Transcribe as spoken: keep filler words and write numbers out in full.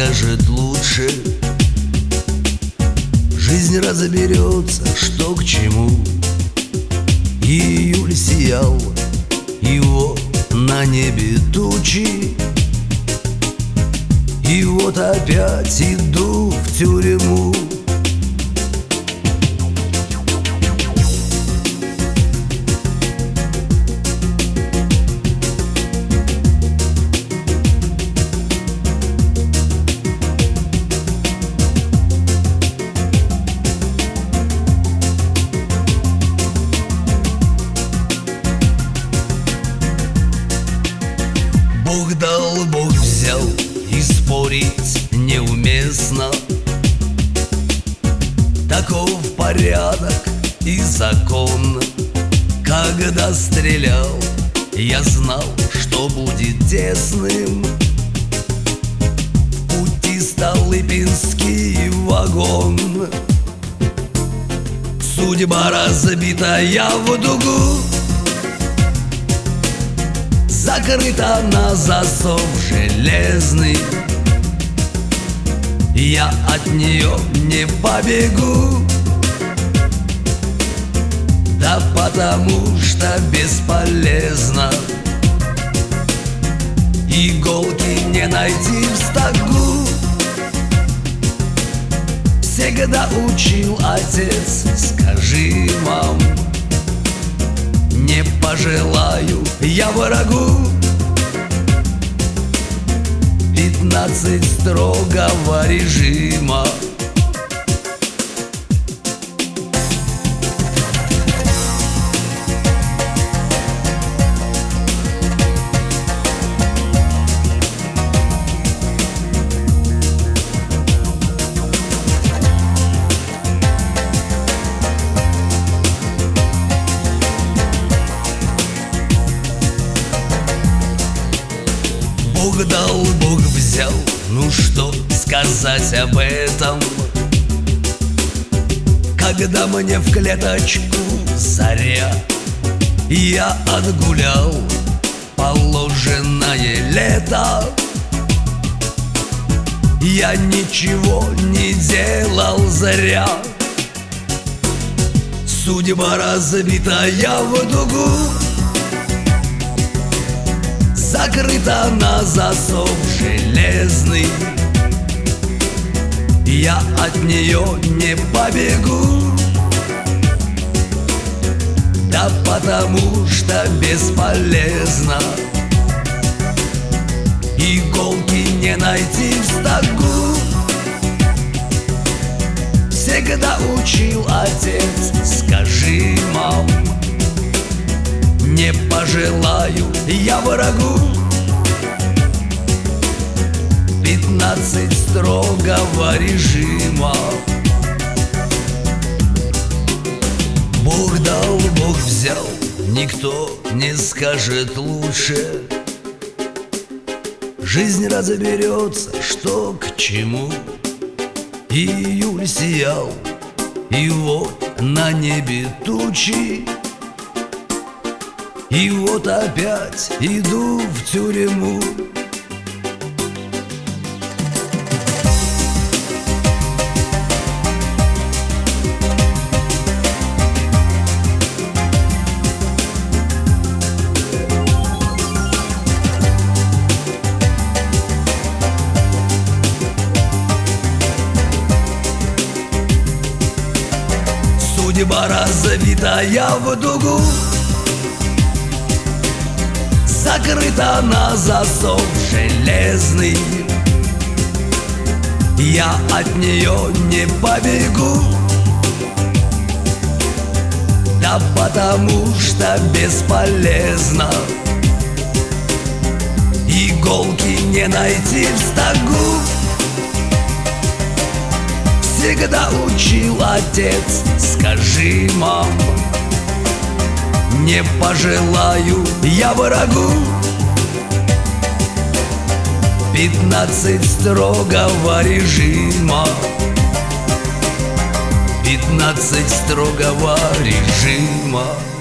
скажет лучше. Жизнь разберется, что к чему. Июль сиял, и вот на небе тучи. И вот опять иду в тюрьму. Бог дал, Бог взял, и спорить неуместно. Таков порядок и закон. Когда стрелял, я знал, что будет тесным. В пути Столыпинский вагон. Судьба разбитая в дугу, закрыта на засов железный. Я от нее не побегу, да потому что бесполезно. Иголки не найти в стогу. Всегда учил отец, скажи, мам, не пожелаю я врагу. Пятнадцать строгого режима. Бог дал, Бог взял, ну что сказать об этом? Когда мне в клеточку заря, я отгулял положенное лето. Я ничего не делал зря. Судьба разбитая в дугу, закрыта на засов железный. Я от нее не побегу, да потому что бесполезно. Иголки не найти в стогу. Всегда учил отец, скажи, мам, не пожелаю я врагу. Пятнадцать строгого режима. Бог дал, Бог взял, никто не скажет лучше. Жизнь разберется, что к чему. Июль сиял, и вот на небе тучи. И вот опять иду в тюрьму. Судьба разбитая в дугу, закрыта на засов железный. Я от нее не побегу, да потому что бесполезно. Иголки не найти в стогу. Всегда учил отец, скажи, мам, не пожелаю я врагу. Пятнадцать строгого режима. Пятнадцать строгого режима.